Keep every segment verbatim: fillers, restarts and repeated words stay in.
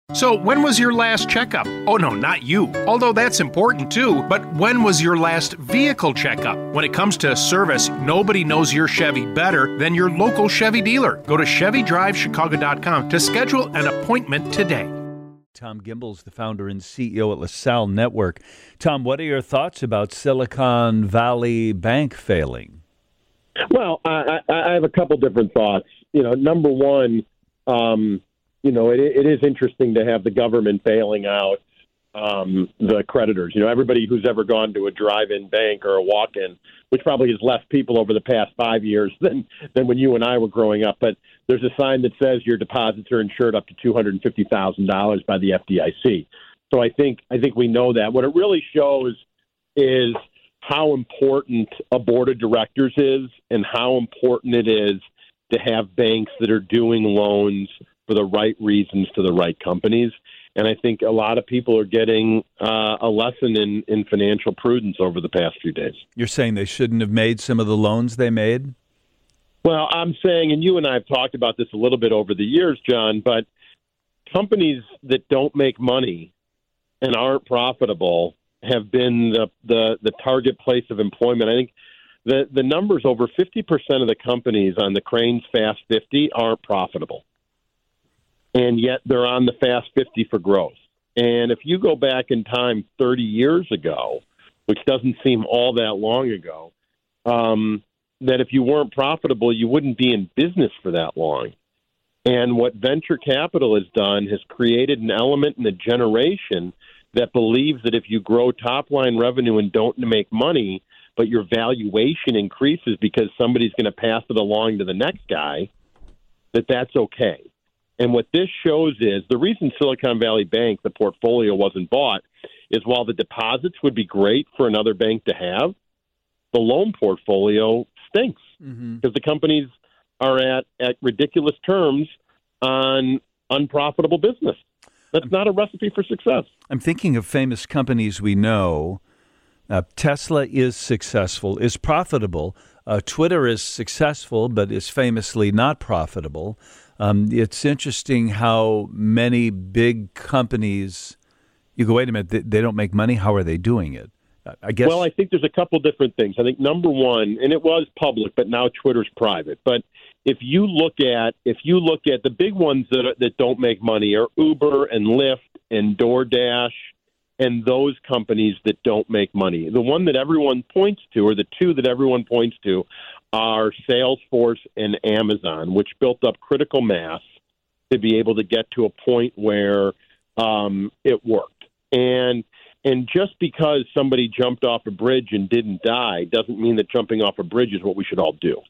So, when was your last checkup? Oh, no, not you. Although that's important too, but when was your last vehicle checkup? When it comes to service, nobody knows your Chevy better than your local Chevy dealer. Go to Chevy Drive Chicago dot com to schedule an appointment today. Tom Gimbel's the founder and C E O at LaSalle Network. Tom, what are your thoughts about Silicon Valley Bank failing? Well, I, I have a couple different thoughts. You know, number one, um, you know, it, it is interesting to have the government bailing out um, the creditors. You know, everybody who's ever gone to a drive-in bank or a walk-in, which probably has less people over the past five years than, than when you and I were growing up. But there's a sign that says your deposits are insured up to two hundred fifty thousand dollars by the F D I C. So I think I think we know that. What it really shows is how important a board of directors is and how important it is to have banks that are doing loans for the right reasons to the right companies. And I think a lot of people are getting uh, a lesson in, in financial prudence over the past few days. You're saying they shouldn't have made some of the loans they made? Well, I'm saying, and you and I have talked about this a little bit over the years, John, but companies that don't make money and aren't profitable have been the, the, the target place of employment. I think the, the numbers, over fifty percent of the companies on the Crain's Fast fifty aren't profitable. And yet they're on the Fast fifty for growth. And if you go back in time thirty years ago, which doesn't seem all that long ago, um, that if you weren't profitable, you wouldn't be in business for that long. And what venture capital has done has created an element in the generation that believes that if you grow top-line revenue and don't make money, but your valuation increases because somebody's going to pass it along to the next guy, that that's okay. And what this shows is the reason Silicon Valley Bank, the portfolio, wasn't bought is while the deposits would be great for another bank to have, the loan portfolio stinks because mm-hmm. the companies are at, at ridiculous terms on unprofitable business. That's I'm, not a recipe for success. I'm thinking of famous companies we know. Uh, Tesla is successful, is profitable. Uh, Twitter is successful, but is famously not profitable. Um, it's interesting how many big companies, you go, wait a minute, they, they don't make money. How are they doing it? I guess. Well, I think there's a couple different things. I think number one, and it was public, but now Twitter's private. But if you look at if you look at the big ones that are, that don't make money are Uber and Lyft and DoorDash and those companies that don't make money. The one that everyone points to, or the two that everyone points to, are Salesforce and Amazon, which built up critical mass to be able to get to a point where um, it worked. And And just because somebody jumped off a bridge and didn't die doesn't mean that jumping off a bridge is what we should all do.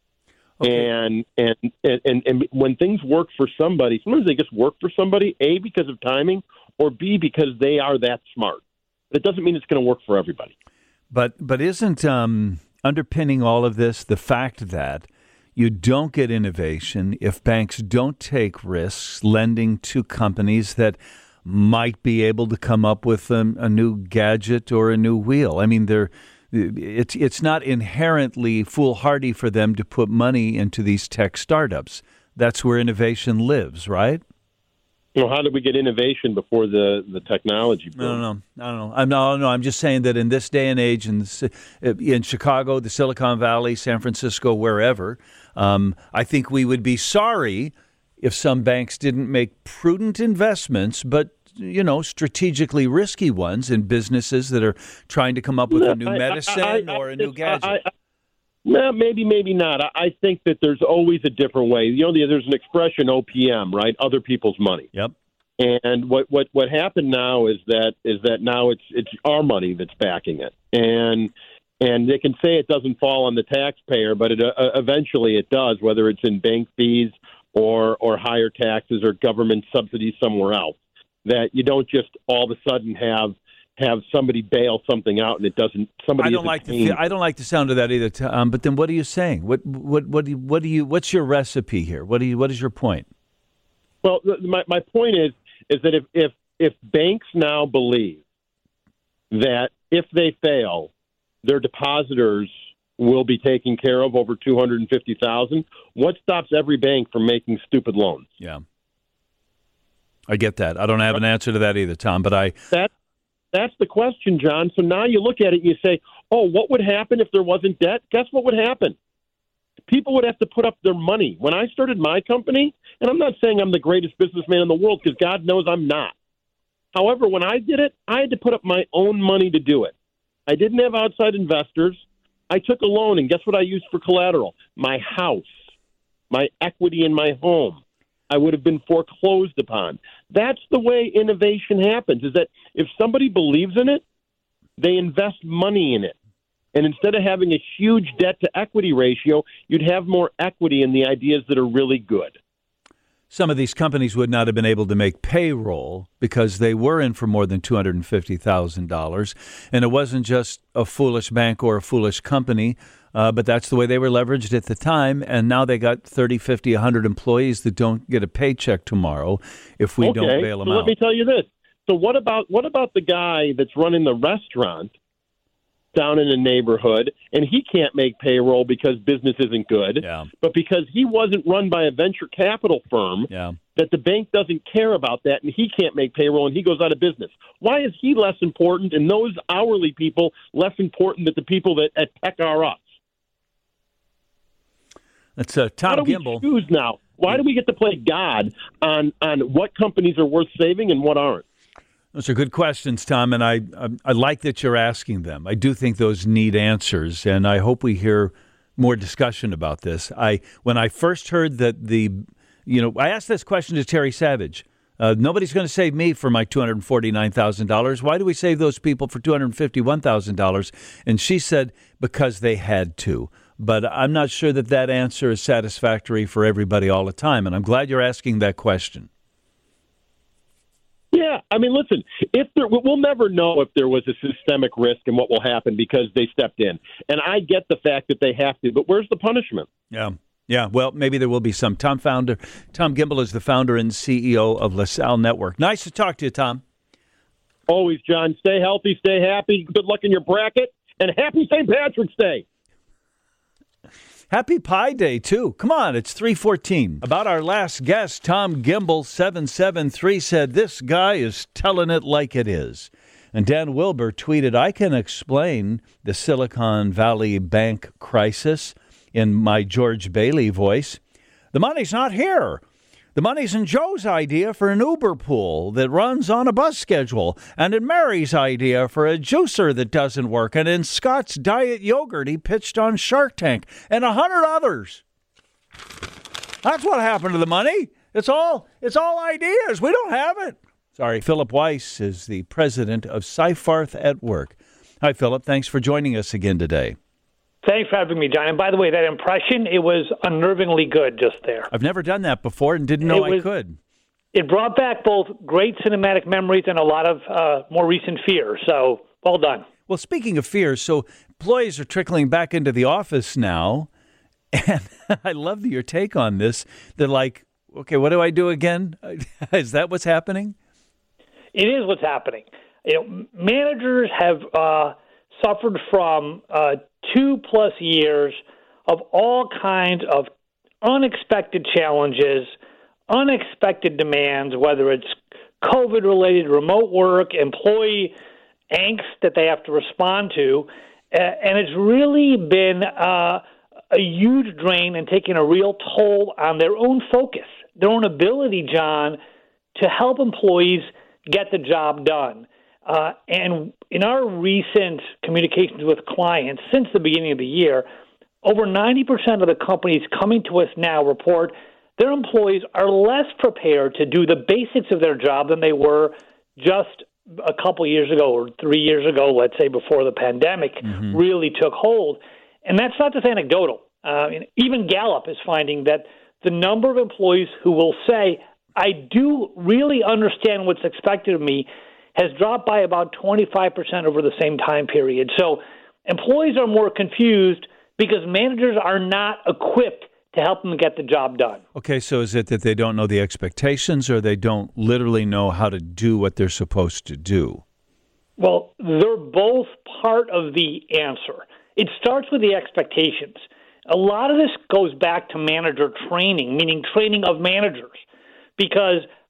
Okay. And, and and and when things work for somebody, sometimes they just work for somebody, A, because of timing, or B, because they are that smart. But it doesn't mean it's going to work for everybody. But but isn't um, underpinning all of this the fact that you don't get innovation if banks don't take risks lending to companies that might be able to come up with a, a new gadget or a new wheel? I mean, they're, it's it's not inherently foolhardy for them to put money into these tech startups. That's where innovation lives, right? Well, how did we get innovation before the, the technology boom? I don't know. I don't know. I'm no, no. I'm just saying that in this day and age, in in Chicago, the Silicon Valley, San Francisco, wherever, um, I think we would be sorry if some banks didn't make prudent investments, but, you know, strategically risky ones in businesses that are trying to come up with no, a new I, medicine I, I, or a new gadget. I, I, no, maybe, maybe not. I, I think that there's always a different way. You know, there's an expression, O P M, right? Other people's money. Yep. And what, what, what happened now is that is that now it's it's our money that's backing it, and and they can say it doesn't fall on the taxpayer, but it, uh, eventually it does, whether it's in bank fees or or higher taxes or government subsidies somewhere else. That you don't just all of a sudden have have somebody bail something out and it doesn't. Somebody I don't like the I don't like the sound of that either. Um, but then what are you saying? What what what do you, what do you what's your recipe here? What do you what is your point? Well, my my point is is that if if if banks now believe that if they fail, their depositors will be taken care of over two hundred fifty thousand, what stops every bank from making stupid loans? Yeah. I get that. I don't have an answer to that either, Tom, but I... That, that's the question, John. So now you look at it and you say, oh, what would happen if there wasn't debt? Guess what would happen? People would have to put up their money. When I started my company, and I'm not saying I'm the greatest businessman in the world because God knows I'm not. However, when I did it, I had to put up my own money to do it. I didn't have outside investors. I took a loan, and guess what I used for collateral? My house, my equity in my home. I would have been foreclosed upon. That's the way innovation happens, is that if somebody believes in it, they invest money in it. And instead of having a huge debt-to-equity ratio, you'd have more equity in the ideas that are really good. Some of these companies would not have been able to make payroll because they were in for more than two hundred fifty thousand dollars. And it wasn't just a foolish bank or a foolish company, uh, but that's the way they were leveraged at the time. And now they got thirty, fifty, one hundred employees that don't get a paycheck tomorrow if we okay, don't bail them so out. Let me tell you this. So what about what about the guy that's running the restaurant down in a neighborhood, and he can't make payroll because business isn't good, yeah. but because he wasn't run by a venture capital firm, yeah. that the bank doesn't care about that, and he can't make payroll, and he goes out of business. Why is he less important, and those hourly people less important than the people that at Peck are us? That's uh, Tom How do Gimble. we choose now? Why do we get to play God on, on what companies are worth saving and what aren't? Those are good questions, Tom, and I, I I like that you're asking them. I do think those need answers, and I hope we hear more discussion about this. I when I first heard that the, you know, I asked this question to Terry Savage. Uh, nobody's going to save me for my two hundred forty-nine thousand dollars. Why do we save those people for two hundred fifty-one thousand dollars? And she said, because they had to. But I'm not sure that that answer is satisfactory for everybody all the time, and I'm glad you're asking that question. Yeah, I mean, listen, if there, we'll never know if there was a systemic risk and what will happen because they stepped in. And I get the fact that they have to, but where's the punishment? Yeah, yeah. Well, maybe there will be some. Tom founder Tom Gimble is the founder and C E O of LaSalle Network. Nice to talk to you, Tom. Always, John. Stay healthy, stay happy. Good luck in your bracket, and happy Saint Patrick's Day. Happy Pi Day, too. Come on, it's three fourteen. About our last guest, Tom Gimble, seven seven three, said, this guy is telling it like it is. And Dan Wilber tweeted, I can explain the Silicon Valley Bank crisis in my George Bailey voice. The money's not here. The money's in Joe's idea for an Uber pool that runs on a bus schedule, and in Mary's idea for a juicer that doesn't work, and in Scott's diet yogurt he pitched on Shark Tank, and a hundred others. That's what happened to the money. It's all it's all ideas. We don't have it. Sorry. Philip Weiss is the president of Seyfarth at Work. Hi, Philip. Thanks for joining us again today. Thanks for having me, John. And by the way, that impression, it was unnervingly good just there. I've never done that before and didn't know was, I could. It brought back both great cinematic memories and a lot of uh, more recent fears. So, well done. Well, speaking of fears, so employees are trickling back into the office now. And I love your take on this. They're like, okay, what do I do again? Is that what's happening? It is what's happening. You know, managers have uh, suffered from uh, two plus years of all kinds of unexpected challenges, unexpected demands, whether it's COVID-related remote work, employee angst that they have to respond to. Uh, and it's really been uh, a huge drain and taking a real toll on their own focus, their own ability, John, to help employees get the job done. Uh, and in our recent communications with clients since the beginning of the year, over ninety percent of the companies coming to us now report their employees are less prepared to do the basics of their job than they were just a couple years ago or three years ago, let's say before the pandemic mm-hmm. really took hold. And that's not just anecdotal. Uh, even Gallup is finding that the number of employees who will say, I do really understand what's expected of me, has dropped by about twenty-five percent over the same time period. So employees are more confused because managers are not equipped to help them get the job done. Okay, so is it that they don't know the expectations or they don't literally know how to do what they're supposed to do? Well, they're both part of the answer. It starts with the expectations. A lot of this goes back to manager training, meaning training of managers, because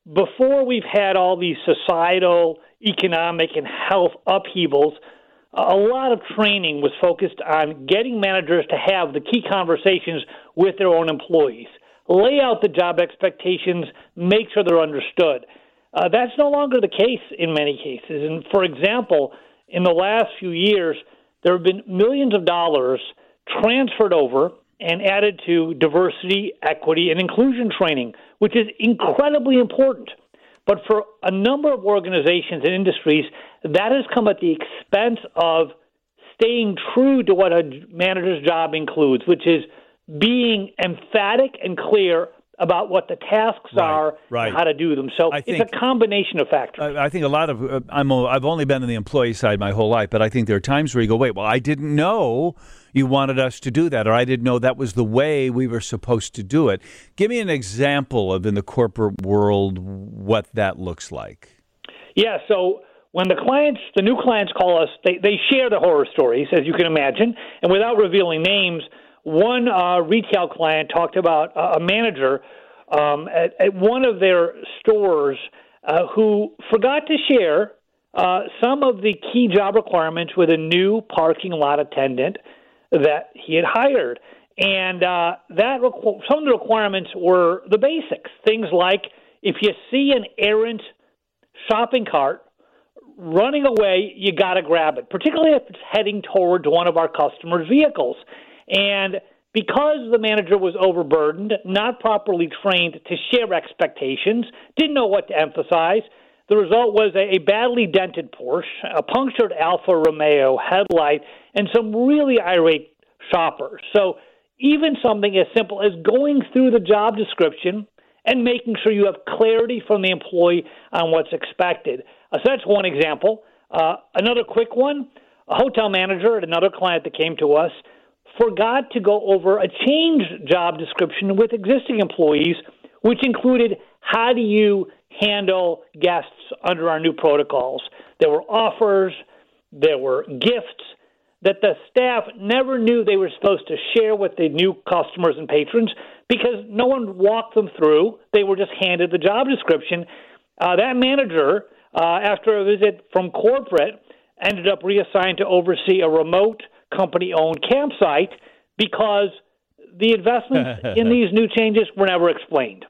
before we've had all these societal, economic, and health upheavals, a lot of training was focused on getting managers to have the key conversations with their own employees, lay out the job expectations, make sure they're understood. Uh, that's no longer the case in many cases. And for example, in the last few years, there have been millions of dollars transferred over and added to diversity, equity, and inclusion training, which is incredibly important. But for a number of organizations and industries, that has come at the expense of staying true to what a manager's job includes, which is being emphatic and clear about what the tasks right, are right. and how to do them. So I it's think, a combination of factors. I, I think a lot of uh, I'm a, I've only been on the employee side my whole life, but I think there are times where you go, wait, well, I didn't know you wanted us to do that, or I didn't know that was the way we were supposed to do it. Give me an example of in the corporate world what that looks like. Yeah, so when the clients, the new clients call us, they, they share the horror stories, as you can imagine, and without revealing names, one uh, retail client talked about a manager um, at, at one of their stores uh, who forgot to share uh, some of the key job requirements with a new parking lot attendant that he had hired. And uh, that requ- some of the requirements were the basics, things like if you see an errant shopping cart running away, you got to grab it, particularly if it's heading towards one of our customers' vehicles. And because the manager was overburdened, not properly trained to share expectations, didn't know what to emphasize, the result was a, a badly dented Porsche, a punctured Alfa Romeo headlight, and some really irate shoppers. So even something as simple as going through the job description and making sure you have clarity from the employee on what's expected. Uh, so that's one example. Uh, another quick one, a hotel manager at another client that came to us forgot to go over a change job description with existing employees, which included how do you handle guests under our new protocols. There were offers, there were gifts that the staff never knew they were supposed to share with the new customers and patrons because no one walked them through. They were just handed the job description. Uh, that manager, uh, after a visit from corporate, ended up reassigned to oversee a remote company-owned campsite because the investments in these new changes were never explained.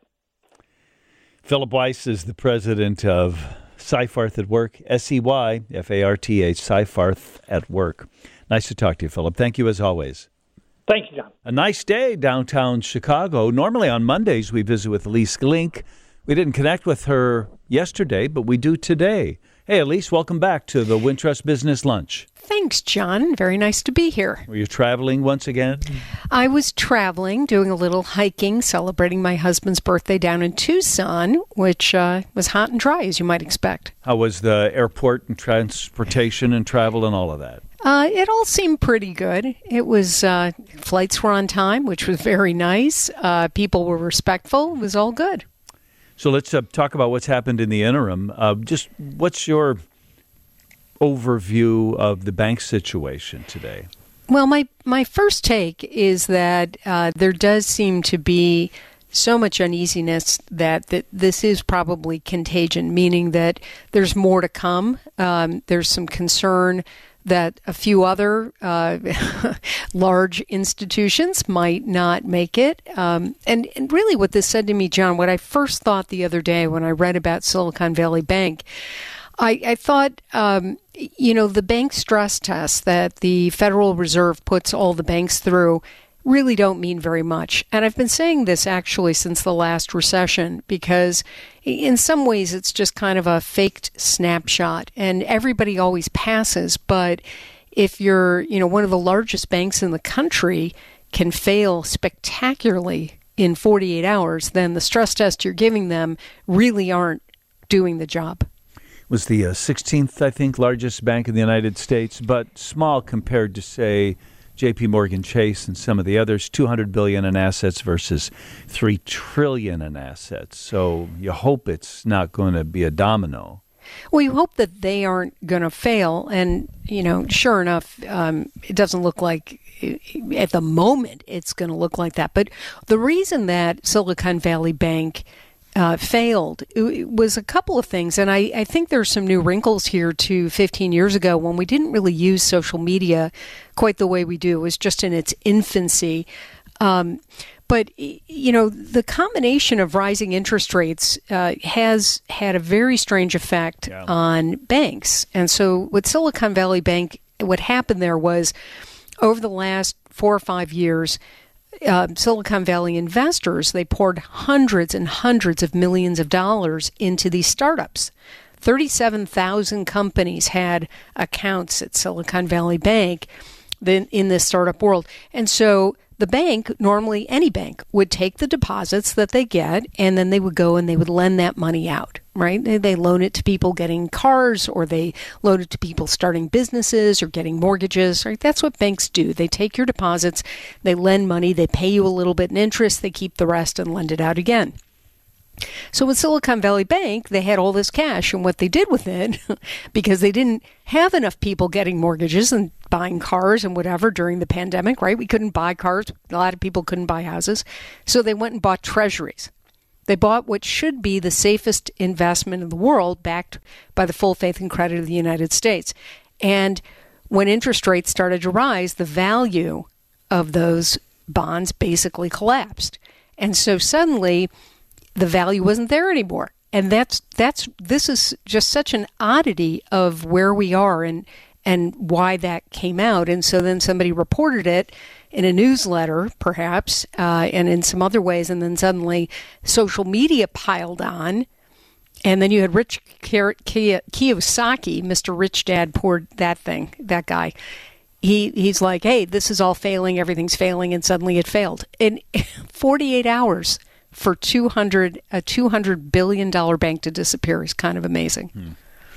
Philip Weiss is the president of Seyfarth at Work, S E Y F A R T H, Seyfarth at Work. Nice to talk to you, Philip. Thank you as always. Thank you, John. A nice day downtown Chicago. Normally on Mondays we visit with Elise Glink. We didn't connect with her yesterday, but we do today. Hey, Elise, welcome back to the Wintrust Business Lunch. Thanks, John. Very nice to be here. Were you traveling once again? I was traveling, doing a little hiking, celebrating my husband's birthday down in Tucson, which uh, was hot and dry, as you might expect. How was the airport and transportation and travel and all of that? Uh, it all seemed pretty good. It was, uh, flights were on time, which was very nice. Uh, people were respectful. It was all good. So let's uh, talk about what's happened in the interim. Uh, just what's your overview of the bank situation today? Well, my, my first take is that uh, there does seem to be so much uneasiness that, that this is probably contagion, meaning that there's more to come. Um, there's some concern that a few other uh, large institutions might not make it. Um, and, and really what this said to me, John, what I first thought the other day when I read about Silicon Valley Bank, I, I thought, um, you know, the bank stress tests that the Federal Reserve puts all the banks through really don't mean very much. And I've been saying this actually since the last recession because in some ways it's just kind of a faked snapshot and everybody always passes. But if you're, you know, one of the largest banks in the country can fail spectacularly in forty-eight hours, then the stress tests you're giving them really aren't doing the job. It was the uh, sixteenth, I think, largest bank in the United States, but small compared to, say, J P Morgan Chase and some of the others, two hundred billion dollars in assets versus three trillion dollars in assets. So you hope it's not going to be a domino. Well, you hope that they aren't going to fail. And, you know, sure enough, um, it doesn't look like at the moment it's going to look like that. But the reason that Silicon Valley Bank uh, failed, it was a couple of things. And I, I think there's some new wrinkles here to fifteen years ago when we didn't really use social media quite the way we do. It was just in its infancy. Um, but, you know, the combination of rising interest rates uh, has had a very strange effect yeah. on banks. And so with Silicon Valley Bank, what happened there was over the last four or five years, Uh, Silicon Valley investors, they poured hundreds and hundreds of millions of dollars into these startups. thirty-seven thousand companies had accounts at Silicon Valley Bank in this startup world. And so the bank, normally any bank, would take the deposits that they get, and then they would go and they would lend that money out, right? They, they loan it to people getting cars, or they loan it to people starting businesses or getting mortgages, right? That's what banks do. They take your deposits, they lend money, they pay you a little bit in interest, they keep the rest and lend it out again. So with Silicon Valley Bank, they had all this cash, and what they did with it, because they didn't have enough people getting mortgages and buying cars and whatever during the pandemic, right? We couldn't buy cars. A lot of people couldn't buy houses. So they went and bought treasuries. They bought what should be the safest investment in the world, backed by the full faith and credit of the United States. And when interest rates started to rise, the value of those bonds basically collapsed. And so suddenly the value wasn't there anymore. And that's that's this is just such an oddity of where we are and and why that came out. And so then somebody reported it in a newsletter, perhaps, uh, and in some other ways, and then suddenly social media piled on. And then you had Rich Kiyosaki, Mister Rich Dad Poor that thing, that guy. He he's like, hey, this is all failing, everything's failing, and suddenly it failed. In forty-eight hours for two hundred a two hundred billion dollars bank to disappear is kind of amazing. Hmm.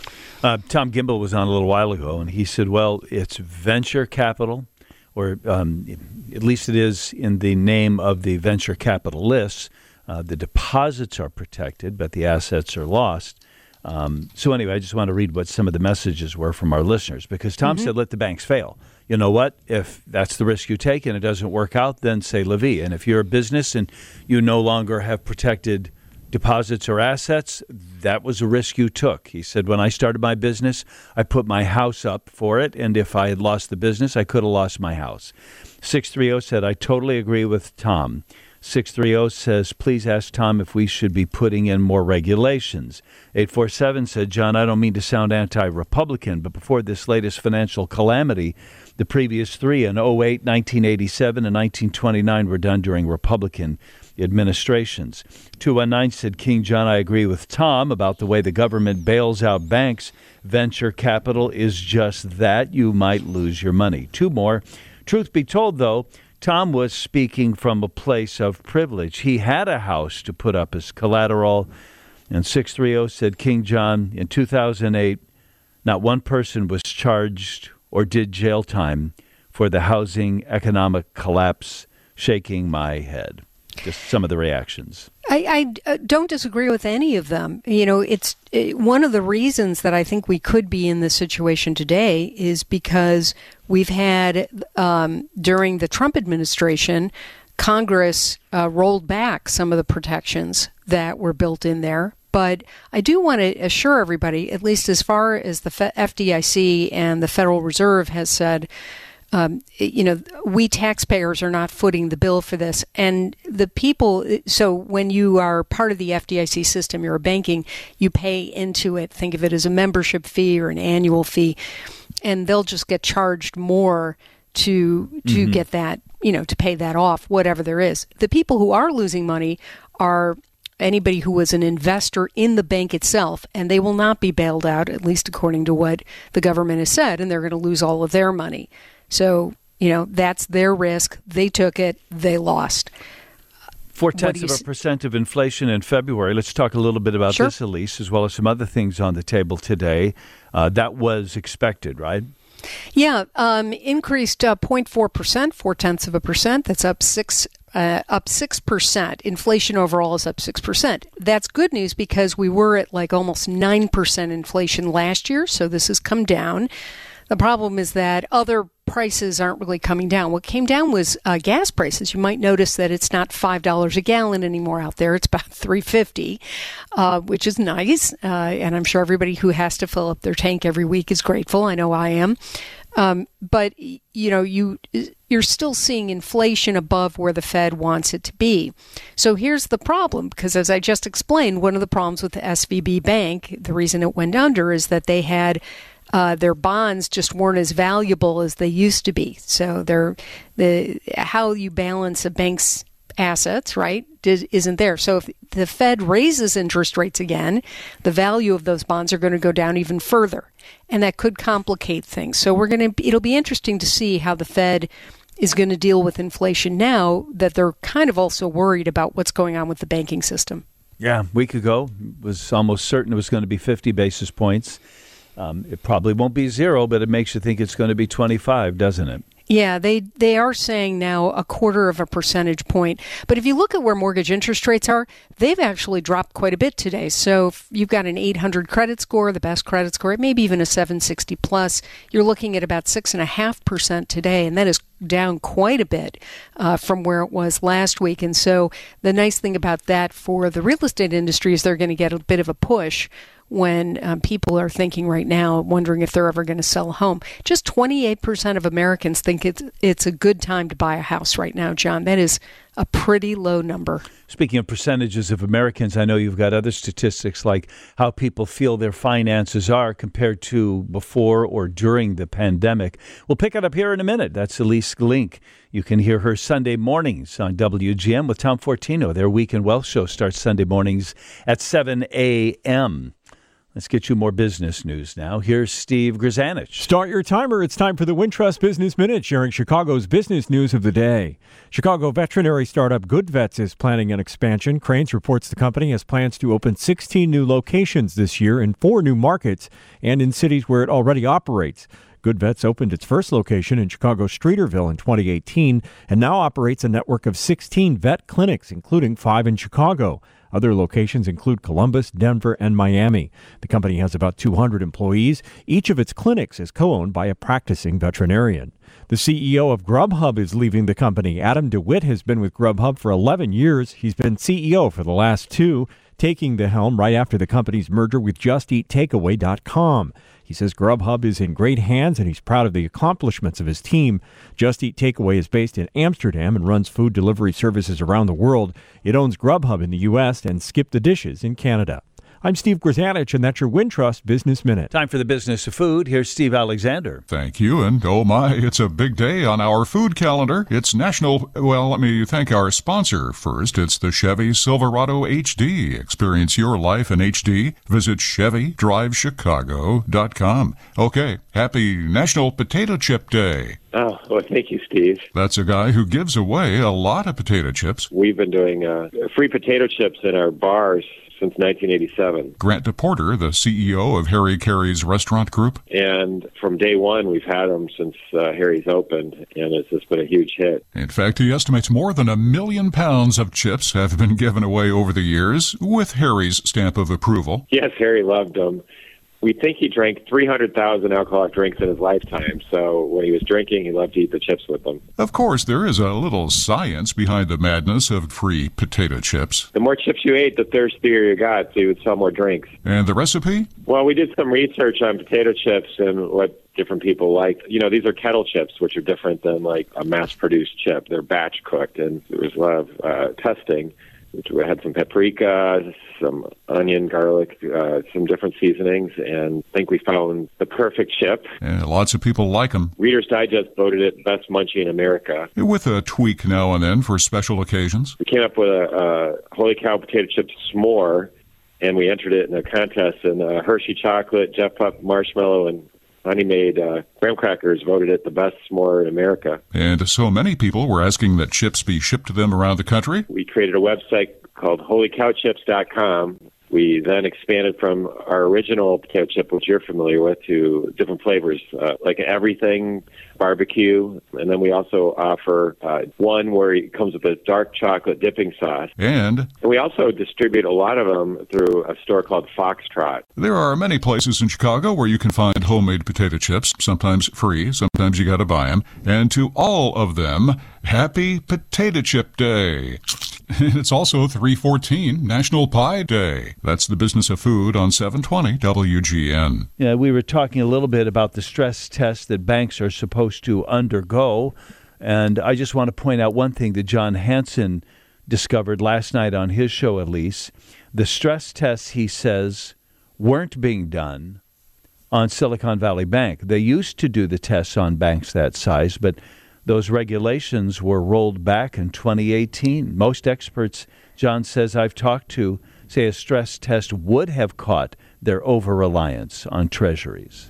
Uh, Tom Gimbel was on a little while ago, and he said, well, it's venture capital, or um, at least it is in the name of the venture capitalists. Uh, the deposits are protected, but the assets are lost. Um, so anyway, I just want to read what some of the messages were from our listeners, because Tom mm-hmm. said, let the banks fail. You know what? If that's the risk you take and it doesn't work out, then say la vie. And if you're a business and you no longer have protected deposits or assets, that was a risk you took. He said, when I started my business, I put my house up for it, and if I had lost the business, I could have lost my house. six three zero said, I totally agree with Tom. six three zero says, please ask Tom if we should be putting in more regulations. eight four seven said, John, I don't mean to sound anti-Republican, but before this latest financial calamity, the previous three in oh eight, nineteen eighty-seven, and nineteen twenty-nine were done during Republican administrations. two one nine said, King John, I agree with Tom about the way the government bails out banks. Venture capital is just that. You might lose your money. Two more. Truth be told, though, Tom was speaking from a place of privilege. He had a house to put up as collateral. And six three zero said, King John, in two thousand eight, not one person was charged or did jail time for the housing economic collapse, shaking my head. Just some of the reactions. I, I uh, don't disagree with any of them. You know, it's it, one of the reasons that I think we could be in this situation today is because we've had, um, during the Trump administration, Congress uh, rolled back some of the protections that were built in there. But I do want to assure everybody, at least as far as the F D I C and the Federal Reserve has said, Um, you know, we taxpayers are not footing the bill for this. And the people, so when you are part of the F D I C system, you're a banking, you pay into it. Think of it as a membership fee or an annual fee. And they'll just get charged more to to mm-hmm. get that, you know, to pay that off, whatever there is. The people who are losing money are anybody who was an investor in the bank itself, and they will not be bailed out, at least according to what the government has said, and they're going to lose all of their money. So, you know, that's their risk. They took it. They lost. Four-tenths of a percent of inflation in February. Let's talk a little bit about sure. this, Elise, as well as some other things on the table today. Uh, that was expected, right? Yeah, um, increased uh, zero point four percent, four-tenths of a percent. That's up six Uh, up six percent. Inflation overall is up six percent. That's good news because we were at like almost nine percent inflation last year, so this has come down. The problem is that other prices aren't really coming down. What came down was uh, gas prices. You might notice that it's not five dollars a gallon anymore out there. It's about three dollars and fifty cents, uh, which is nice. Uh, and I'm sure everybody who has to fill up their tank every week is grateful. I know I am. Um, but, you know, you, you're still seeing inflation above where the Fed wants it to be. So here's the problem, because as I just explained, one of the problems with the S V B Bank, the reason it went under is that they had uh, their bonds just weren't as valuable as they used to be. So they're, the how you balance a bank's assets, right, isn't there. So if the Fed raises interest rates again, the value of those bonds are going to go down even further, and that could complicate things. So we're going to, it'll be interesting to see how the Fed is going to deal with inflation now that they're kind of also worried about what's going on with the banking system. Yeah, a week ago it was almost certain it was going to be fifty basis points. Um, it probably won't be zero, but it makes you think it's going to be twenty-five, doesn't it? Yeah, they they are saying now a quarter of a percentage point. But if you look at where mortgage interest rates are, they've actually dropped quite a bit today. So if you've got an eight hundred credit score, the best credit score, maybe even a seven sixty plus, you're looking at about six point five percent today, and that is down quite a bit uh, from where it was last week. And so the nice thing about that for the real estate industry is they're going to get a bit of a push when um, people are thinking right now, wondering if they're ever going to sell a home. Just twenty-eight percent of Americans think it's it's a good time to buy a house right now, John. That is a pretty low number. Speaking of percentages of Americans, I know you've got other statistics like how people feel their finances are compared to before or during the pandemic. We'll pick it up here in a minute. That's Elise Glink. You can hear her Sunday mornings on W G M with Tom Fortino. Their Weekend Wealth Show starts Sunday mornings at seven a.m. Let's get you more business news now. Here's Steve Grzanich. Start your timer. It's time for the Wintrust Business Minute, sharing Chicago's business news of the day. Chicago veterinary startup GoodVets is planning an expansion. Cranes reports the company has plans to open sixteen new locations this year in four new markets and in cities where it already operates. GoodVets opened its first location in Chicago's Streeterville in twenty eighteen and now operates a network of sixteen vet clinics, including five in Chicago. Other locations include Columbus, Denver, and Miami. The company has about two hundred employees. Each of its clinics is co-owned by a practicing veterinarian. The C E O of Grubhub is leaving the company. Adam DeWitt has been with Grubhub for eleven years. He's been C E O for the last two, taking the helm right after the company's merger with Just Eat Takeaway dot com. He says Grubhub is in great hands and he's proud of the accomplishments of his team. Just Eat Takeaway is based in Amsterdam and runs food delivery services around the world. It owns Grubhub in the U S and Skip the Dishes in Canada. I'm Steve Grzanich, and that's your Wintrust Business Minute. Time for the business of food. Here's Steve Alexander. Thank you, and oh my, it's a big day on our food calendar. It's National, well, let me thank our sponsor first. It's the Chevy Silverado H D. Experience your life in H D. Visit Chevy Drive Chicago dot com. Okay, happy National Potato Chip Day. Oh, well, thank you, Steve. That's a guy who gives away a lot of potato chips. We've been doing uh, free potato chips in our bars since nineteen eighty-seven. Grant DePorter, the C E O of Harry Carey's Restaurant Group. And from day one, we've had them since uh, Harry's opened, and it's just been a huge hit. In fact, he estimates more than a million pounds of chips have been given away over the years, with Harry's stamp of approval. Yes, Harry loved them. We think he drank three hundred thousand alcoholic drinks in his lifetime, so when he was drinking, he loved to eat the chips with them. Of course, there is a little science behind the madness of free potato chips. The more chips you ate, the thirstier you got, so you would sell more drinks. And the recipe? Well, we did some research on potato chips and what different people like. You know, these are kettle chips, which are different than like a mass-produced chip. They're batch cooked, and there was a lot of uh, testing. We had some paprika, some onion, garlic, uh, some different seasonings, and I think we found the perfect chip. And lots of people like them. Reader's Digest voted it best munchie in America. With a tweak now and then for special occasions. We came up with a, a Holy Cow potato chip s'more, and we entered it in a contest, and uh, Hershey Chocolate, Jeff Pup Marshmallow, and Honey Made uh, graham crackers voted it the best s'more in America. And so many people were asking that chips be shipped to them around the country. We created a website called Holy Cow Chips dot com, We then expanded from our original potato chip, which you're familiar with, to different flavors, uh, like everything barbecue. And then we also offer uh, one where it comes with a dark chocolate dipping sauce. And, and we also distribute a lot of them through a store called Foxtrot. There are many places in Chicago where you can find homemade potato chips, sometimes free, sometimes you got to buy them. And to all of them, Happy Potato Chip Day. It's also three fourteen National Pie Day. That's the business of food on seven twenty W G N. Yeah, we were talking a little bit about the stress test that banks are supposed to undergo. And I just want to point out one thing that John Hanson discovered last night on his show, at least. The stress tests, he says, weren't being done on Silicon Valley Bank. They used to do the tests on banks that size, but those regulations were rolled back in twenty eighteen. Most experts, John says, I've talked to, say a stress test would have caught their over-reliance on treasuries.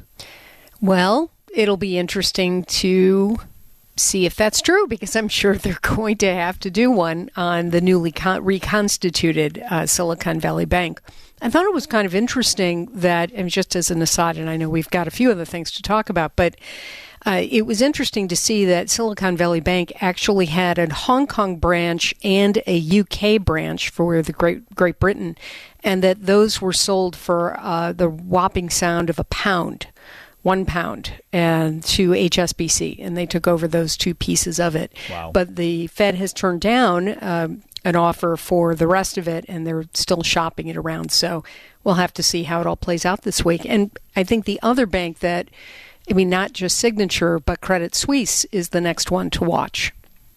Well, it'll be interesting to see if that's true, because I'm sure they're going to have to do one on the newly con- reconstituted uh, Silicon Valley Bank. I thought it was kind of interesting that, and just as an aside, and I know we've got a few other things to talk about, but Uh, it was interesting to see that Silicon Valley Bank actually had a Hong Kong branch and a U K branch for the Great Great Britain, and that those were sold for uh, the whopping sound of a pound, one pound, and to H S B C, and they took over those two pieces of it. Wow. But the Fed has turned down um, an offer for the rest of it, and they're still shopping it around. So we'll have to see how it all plays out this week. And I think the other bank that I mean, not just Signature, but Credit Suisse is the next one to watch.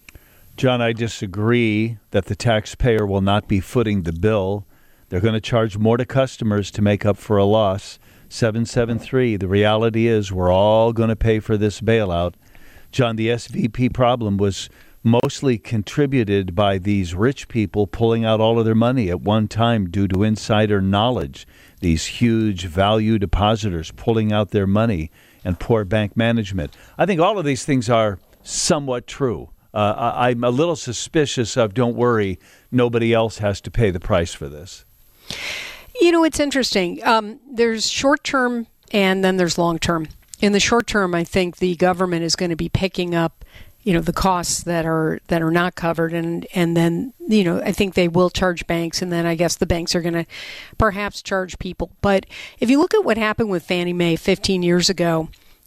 John, I disagree that the taxpayer will not be footing the bill. They're going to charge more to customers to make up for a loss. seven seven three, the reality is we're all going to pay for this bailout. John, the S V P problem was mostly contributed by these rich people pulling out all of their money at one time due to insider knowledge. These huge value depositors pulling out their money and poor bank management. I think all of these things are somewhat true. Uh, I, I'm a little suspicious of, don't worry, nobody else has to pay the price for this. You know, it's interesting. Um, there's short-term and then there's long-term. In the short term, I think the government is going to be picking up, you know, the costs that are that are not covered. And, and then, you know, I think they will charge banks. And then I guess the banks are going to perhaps charge people. But if you look at what happened with Fannie Mae fifteen years ago,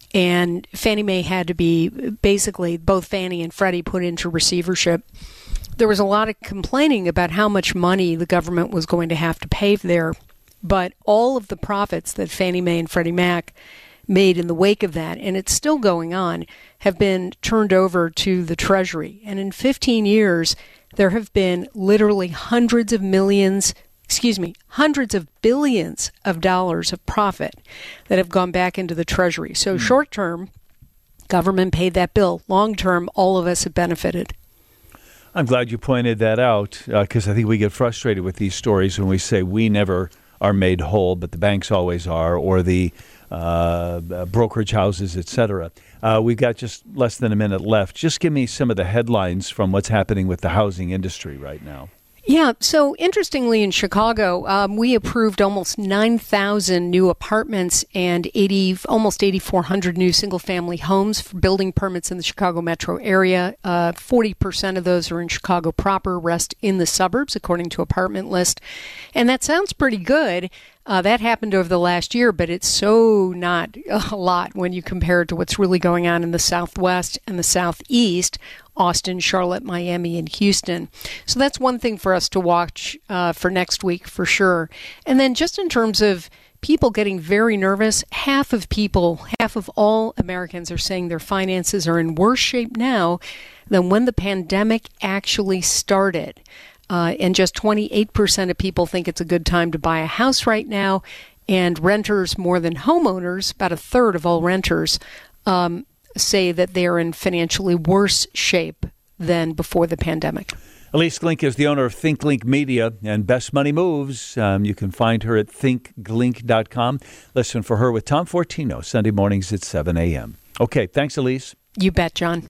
and Fannie Mae had to be basically both Fannie and Freddie put into receivership, there was a lot of complaining about how much money the government was going to have to pay there. But all of the profits that Fannie Mae and Freddie Mac made in the wake of that, and it's still going on, have been turned over to the Treasury. And in fifteen years, there have been literally hundreds of millions, excuse me, hundreds of billions of dollars of profit that have gone back into the Treasury. So mm. short term, government paid that bill. Long term, all of us have benefited. I'm glad you pointed that out, because uh, I think we get frustrated with these stories when we say we never are made whole, but the banks always are, or the uh, brokerage houses, et cetera. Uh, we've got just less than a minute left. Just give me some of the headlines from what's happening with the housing industry right now. Yeah, so interestingly, in Chicago, um, we approved almost nine thousand new apartments and eighty, almost eighty-four hundred new single-family homes for building permits in the Chicago metro area. Uh, forty percent of those are in Chicago proper, rest in the suburbs, according to Apartment List. And that sounds pretty good. Uh, that happened over the last year, but it's so not a lot when you compare it to what's really going on in the Southwest and the Southeast, Austin, Charlotte, Miami, and Houston. So that's one thing for us to watch uh, for next week for sure. And then just in terms of people getting very nervous, half of people, half of all Americans are saying their finances are in worse shape now than when the pandemic actually started. Uh, and just twenty-eight percent of people think it's a good time to buy a house right now. And renters more than homeowners, about a third of all renters, um, say that they're in financially worse shape than before the pandemic. Elise Glink is the owner of ThinkLink Media and Best Money Moves. Um, you can find her at think glink dot com. Listen for her with Tom Fortino, Sunday mornings at seven a.m. Okay, thanks, Elise. You bet, John.